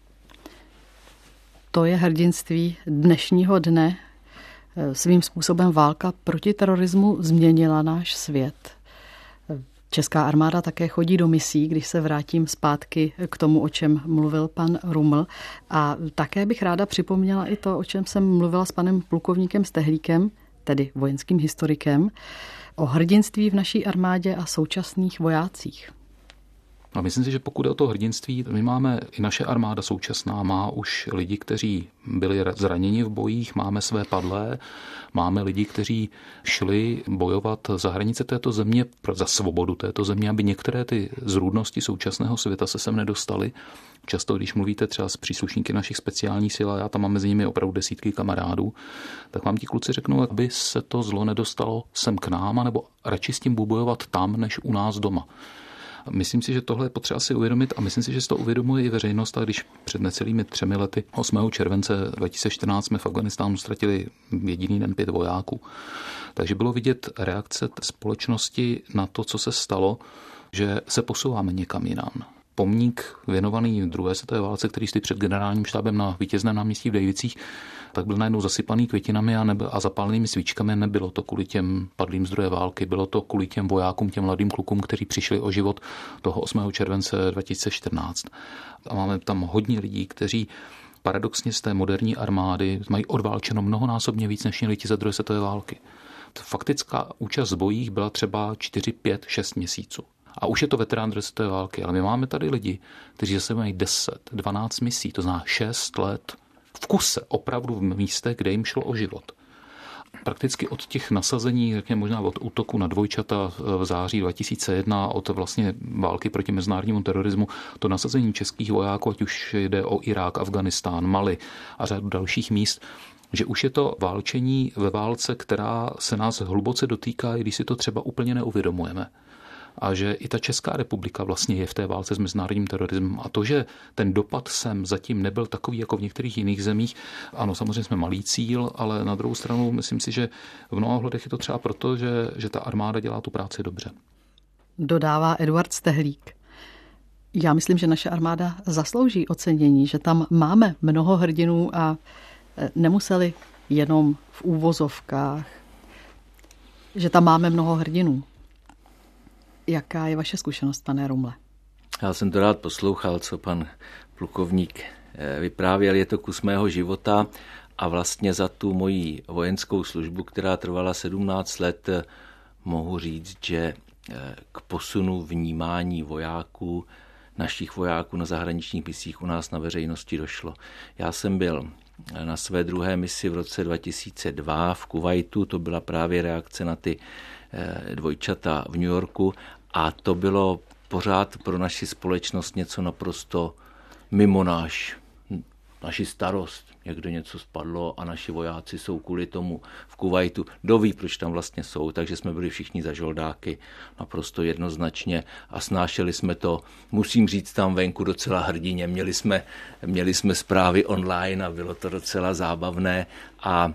S1: To je hrdinství dnešního dne. Svým způsobem válka proti terorismu změnila náš svět. Česká armáda také chodí do misí, když se vrátím zpátky k tomu, o čem mluvil pan Ruml. A také bych ráda připomněla i to, o čem jsem mluvila s panem plukovníkem Stehlíkem, tedy vojenským historikem, o hrdinství v naší armádě a současných vojácích.
S12: A myslím si, že pokud je o to hrdinství, my máme, i naše armáda současná má už lidi, kteří byli zraněni v bojích, máme své padlé, máme lidi, kteří šli bojovat za hranice této země, za svobodu této země, aby některé ty zrůdnosti současného světa se sem nedostaly. Často, když mluvíte třeba s příslušníky našich speciálních sil, a já tam mám mezi nimi opravdu desítky kamarádů, tak vám ti kluci řeknou, aby se to zlo nedostalo sem k nám, nebo radši s tím bojovat tam, než u nás doma. Myslím si, že tohle je potřeba si uvědomit a myslím si, že si to uvědomuje i veřejnost. A když před necelými třemi lety, osmého července dva tisíce čtrnáct, jsme v Afghánistánu ztratili jediný den pět vojáků. Takže bylo vidět reakce společnosti na to, co se stalo, že se posouváme někam jinam. Pomník věnovaný druhé světové válce, který stojí před generálním štábem na Vítězném náměstí v Dejvicích, tak byl najednou zasypaný květinami a, nebe, a zapálenými svíčkami. Nebylo to kvůli těm padlým z druhé války, bylo to kvůli těm vojákům, těm mladým klukům, kteří přišli o život toho osmého července dva tisíce čtrnáct. A máme tam hodně lidí, kteří paradoxně z té moderní armády mají odválčeno mnohonásobně víc, než měli ti za druhé světové války. Faktická účast v bojích byla třeba čtyři, pět, šest měsíců. A už je to veterán druhé světové války, ale my máme tady lidi, kteří zase mají deset, dvanáct misí, to znamená šest let v kuse, opravdu v místech, kde jim šlo o život. Prakticky od těch nasazení, řekněme možná od útoku na dvojčata v září dva tisíce jedna, od vlastně války proti mezinárodnímu terorismu, to nasazení českých vojáků, ať už jde o Irák, Afghánistán, Mali a řadu dalších míst, že už je to válčení ve válce, která se nás hluboce dotýká, i když si to třeba úplně neuvědomujeme. A že i ta Česká republika vlastně je v té válce s mezinárodním terorismem. A to, že ten dopad sem zatím nebyl takový jako v některých jiných zemích, ano, samozřejmě jsme malý cíl, ale na druhou stranu myslím si, že v mnoha ohledech je to třeba proto, že, že ta armáda dělá tu práci dobře.
S1: Dodává Eduard Stehlík. Já myslím, že naše armáda zaslouží ocenění, že tam máme mnoho hrdinů a nemuseli jenom v úvozovkách, že tam máme mnoho hrdinů. Jaká je vaše zkušenost, pane Rumle?
S4: Já jsem to rád poslouchal, co pan plukovník vyprávěl. Je to kus mého života a vlastně za tu moji vojenskou službu, která trvala sedmnáct let, mohu říct, že k posunu vnímání vojáků, našich vojáků na zahraničních misích u nás na veřejnosti došlo. Já jsem byl na své druhé misi v roce dva tisíce dva v Kuvajtu, to byla právě reakce na ty dvojčata v New Yorku a to bylo pořád pro naši společnost něco naprosto mimo náš, naši starost. Někdo něco spadlo a naši vojáci jsou kvůli tomu v Kuvajtu. Kdo ví, proč tam vlastně jsou, takže jsme byli všichni za žoldáky naprosto jednoznačně a snášeli jsme to, musím říct, tam venku docela hrdině. Měli jsme, měli jsme zprávy online a bylo to docela zábavné a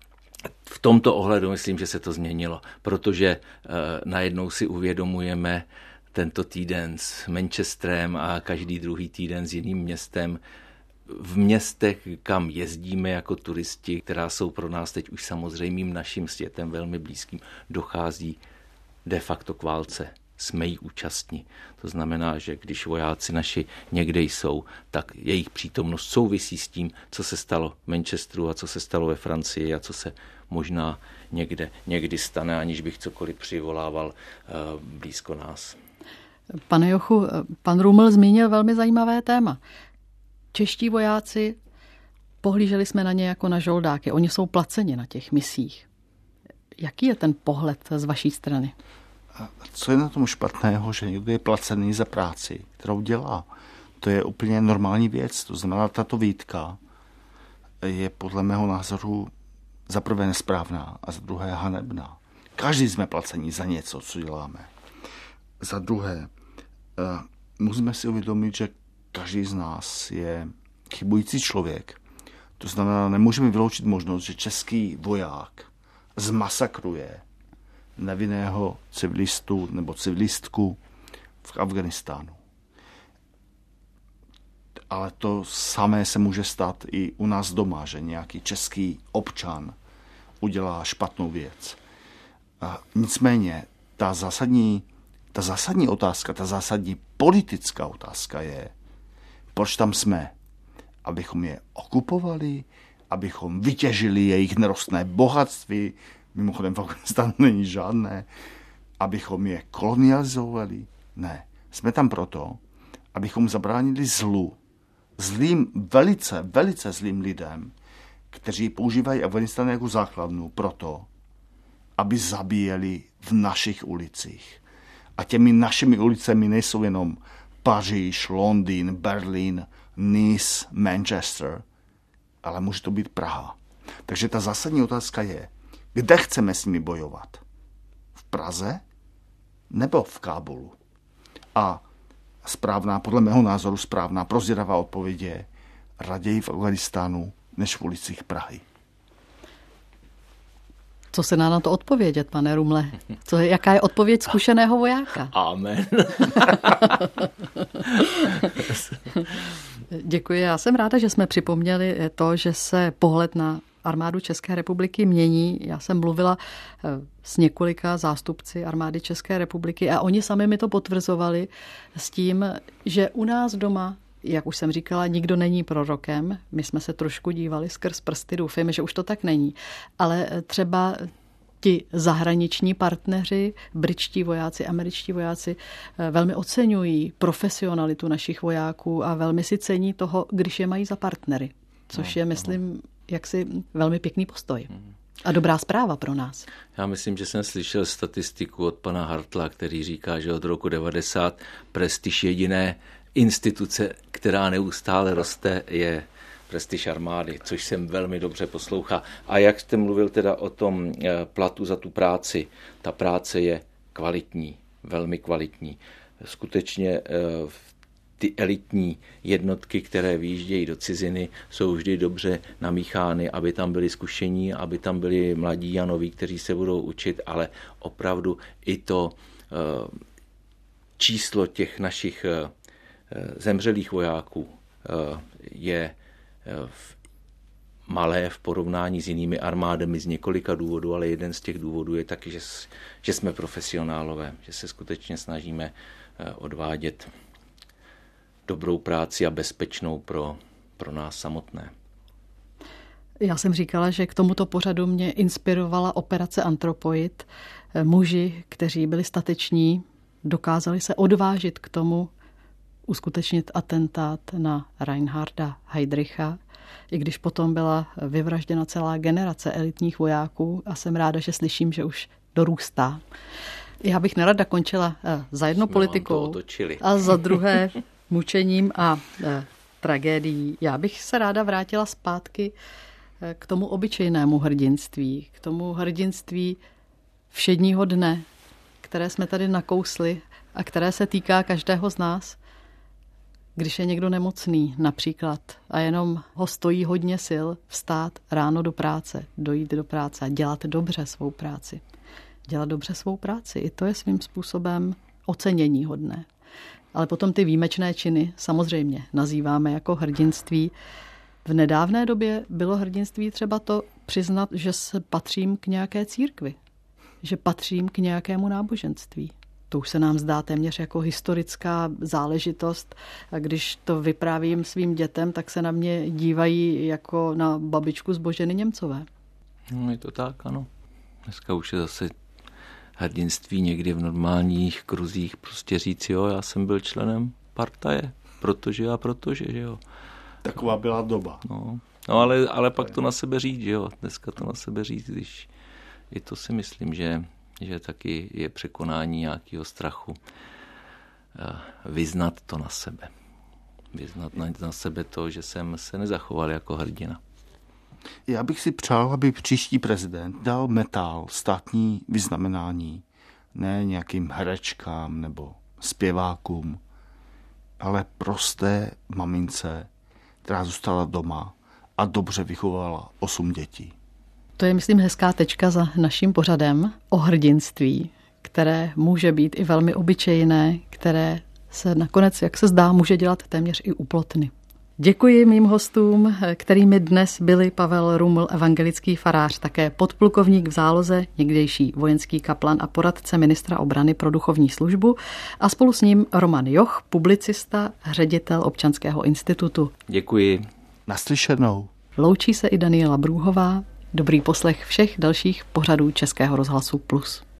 S4: v tomto ohledu myslím, že se to změnilo, protože e, najednou si uvědomujeme tento týden s Manchesterem a každý druhý týden s jiným městem. V městech, kam jezdíme jako turisti, která jsou pro nás teď už samozřejmým naším světem velmi blízkým, dochází de facto k válce. Jsme jí účastní. To znamená, že když vojáci naši někde jsou, tak jejich přítomnost souvisí s tím, co se stalo v Manchesteru a co se stalo ve Francii a co se možná někde, někdy stane, aniž bych cokoliv přivolával uh, blízko nás.
S1: Pane Jochu, pan Ruml zmínil velmi zajímavé téma. Čeští vojáci, pohlíželi jsme na ně jako na žoldáky. Oni jsou placeni na těch misích. Jaký je ten pohled z vaší strany?
S3: A co je na tom špatného, že někdo je placený za práci, kterou dělá? To je úplně normální věc. To znamená, tato výtka je podle mého názoru za prvé nesprávná a za druhé hanebná. Každý jsme placení za něco, co děláme. Za druhé, musíme si uvědomit, že každý z nás je chybující člověk. To znamená, nemůžeme vyloučit možnost, že český voják zmasakruje nevinného civilistu nebo civilistku v Afghánistánu. Ale to samé se může stát i u nás doma, že nějaký český občan udělá špatnou věc. A nicméně ta zásadní, ta zásadní otázka, ta zásadní politická otázka je, proč tam jsme? Abychom je okupovali, abychom vytěžili jejich nerostné bohatství, mimochodem v Afghánistánu není žádné, abychom je kolonializovali? Ne. Jsme tam proto, abychom zabránili zlu, zlým, velice, velice zlým lidem, kteří používají Afghánistán jako základnu proto, aby zabíjeli v našich ulicích. A těmi našimi ulicemi nejsou jenom Paříž, Londýn, Berlín, Nice, Manchester, ale může to být Praha. Takže ta zásadní otázka je, kde chceme s nimi bojovat? V Praze nebo v Kábulu? A správná, podle mého názoru správná, prozíravá odpověď je raději v Afghánistánu než v ulicích Prahy.
S1: Co se dá na to odpovědět, pane Rumle? Co je, jaká je odpověď zkušeného vojáka?
S4: Amen.
S1: Děkuji. Já jsem ráda, že jsme připomněli to, že se pohled na armádu České republiky mění. Já jsem mluvila s několika zástupci armády České republiky a oni sami mi to potvrzovali s tím, že u nás doma, jak už jsem říkala, nikdo není prorokem. My jsme se trošku dívali skrz prsty, doufejme, že už to tak není. Ale třeba ti zahraniční partneři, britští vojáci, američtí vojáci velmi oceňují profesionalitu našich vojáků a velmi si cení toho, když je mají za partnery. Což je, myslím, jaksi velmi pěkný postoj. A dobrá zpráva pro nás.
S4: Já myslím, že jsem slyšel statistiku od pana Hartla, který říká, že od roku devadesát prestiž jediné instituce, která neustále roste, je prestiž armády, což jsem velmi dobře poslouchal. A jak jste mluvil teda o tom platu za tu práci, ta práce je kvalitní, velmi kvalitní. Skutečně ty elitní jednotky, které vyjíždějí do ciziny, jsou vždy dobře namíchány, aby tam byli zkušení, aby tam byli mladí a noví, kteří se budou učit, ale opravdu i to číslo těch našich zemřelých vojáků je malé v porovnání s jinými armádami z několika důvodů, ale jeden z těch důvodů je taky, že, že jsme profesionálové, že se skutečně snažíme odvádět dobrou práci a bezpečnou pro, pro nás samotné.
S1: Já jsem říkala, že k tomuto pořadu mě inspirovala operace Antropoid. Muži, kteří byli stateční, dokázali se odvážit k tomu, uskutečnit atentát na Reinharda Heydricha, i když potom byla vyvražděna celá generace elitních vojáků a jsem ráda, že slyším, že už dorůstá. Já bych nerada končila za jednou politikou a za druhé mučením a e, tragédií. Já bych se ráda vrátila zpátky e, k tomu obyčejnému hrdinství, k tomu hrdinství všedního dne, které jsme tady nakousli a které se týká každého z nás. Když je někdo nemocný například a jenom ho stojí hodně sil vstát ráno do práce, dojít do práce a dělat dobře svou práci. Dělat dobře svou práci, i to je svým způsobem ocenění hodné. Ale potom ty výjimečné činy samozřejmě nazýváme jako hrdinství. V nedávné době bylo hrdinství třeba to přiznat, že se patřím k nějaké církvi, že patřím k nějakému náboženství. To už se nám zdá téměř jako historická záležitost. A když to vyprávím svým dětem, tak se na mě dívají jako na babičku z Boženy Němcové.
S4: No, je to tak, ano. Dneska už je zase hrdinství někdy v normálních kruzích prostě říct, jo, já jsem byl členem partaje, protože a protože, že jo.
S3: Taková byla doba.
S4: No, no ale, ale pak to na sebe říct, že jo. Dneska to na sebe říct, když i to si myslím, že že taky je překonání nějakého strachu. Vyznat to na sebe. Vyznat na sebe to, že jsem se nezachoval jako hrdina.
S3: Já bych si přál, aby příští prezident dal metál, státní vyznamenání, ne nějakým herečkám nebo zpěvákům, ale prosté mamince, která zůstala doma a dobře vychovala osm dětí.
S1: To je, myslím, hezká tečka za naším pořadem o hrdinství, které může být i velmi obyčejné, které se nakonec, jak se zdá, může dělat téměř i u plotny. Děkuji mým hostům, kterými dnes byli Pavel Ruml, evangelický farář, také podplukovník v záloze, někdejší vojenský kaplan a poradce ministra obrany pro duchovní službu a spolu s ním Roman Joch, publicista, ředitel Občanského institutu.
S4: Děkuji.
S3: Naslyšenou.
S1: Loučí se i Daniela Brůhová. Dobrý poslech všech dalších pořadů Českého rozhlasu Plus.